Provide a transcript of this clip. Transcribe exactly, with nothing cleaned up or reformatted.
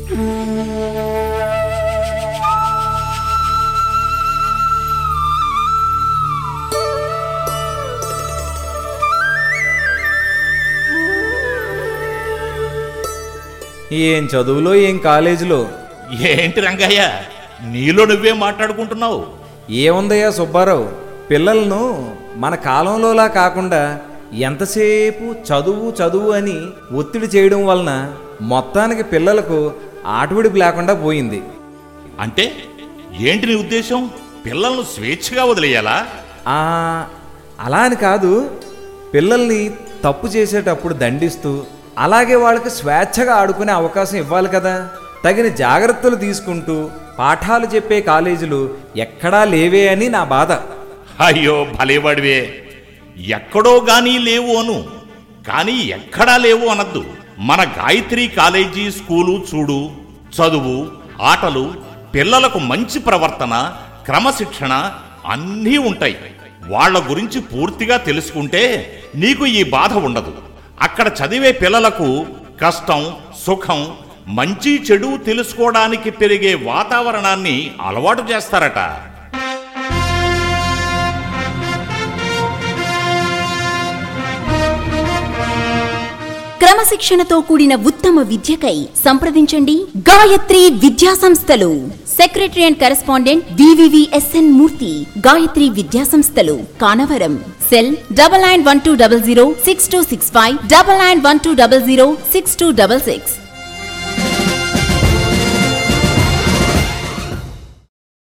ఏం చదువులో ఏం కాలేజీలో. ఏంటి రంగయ్య, నీలో నువ్వే మాట్లాడుకుంటున్నావు? ఏముందయ్యా సుబ్బారావు, పిల్లలను మన కాలంలోలా కాకుండా ఎంతసేపు చదువు చదువు అని ఒత్తిడి చేయడం వలన మొత్తానికి పిల్లలకు ఆటవిడిపు లేకుండా పోయింది. అంటే ఏంటి నీ ఉద్దేశం? పిల్లలను స్వేచ్ఛగా వదిలేయాలా? అలా అని కాదు, పిల్లల్ని తప్పు చేసేటప్పుడు దండిస్తూ అలాగే వాళ్ళకి స్వేచ్ఛగా ఆడుకునే అవకాశం ఇవ్వాలి కదా. తగిన జాగ్రత్తలు తీసుకుంటూ పాఠాలు చెప్పే కాలేజీలు ఎక్కడా లేవే అని నా బాధ. అయ్యో భలేవాడివే, ఎక్కడో గానీ లేవు అను, కానీ ఎక్కడా లేవు అనద్దు. మన గాయత్రి కాలేజీ స్కూలు చూడు, చదువు, ఆటలు, పిల్లలకు మంచి ప్రవర్తన, క్రమశిక్షణ అన్నీ ఉంటాయి. వాళ్ల గురించి పూర్తిగా తెలుసుకుంటే నీకు ఈ బాధ ఉండదు. అక్కడ చదివే పిల్లలకు కష్టం, సుఖం, మంచి చెడు తెలుసుకోవడానికి పెరిగే వాతావరణాన్ని అలవాటు చేస్తారట. క్రమశిక్షణతో కూడిన ఉత్తమ విద్యకై సంప్రదించండి గాయత్రి విద్యా సంస్థలు. Secretary and correspondent VVVSN Murthy, Gayatri Vidya సంస్థలు, Kanavaram. Cell double nine one two double zero six two six five, double nine one two double zero six two double six.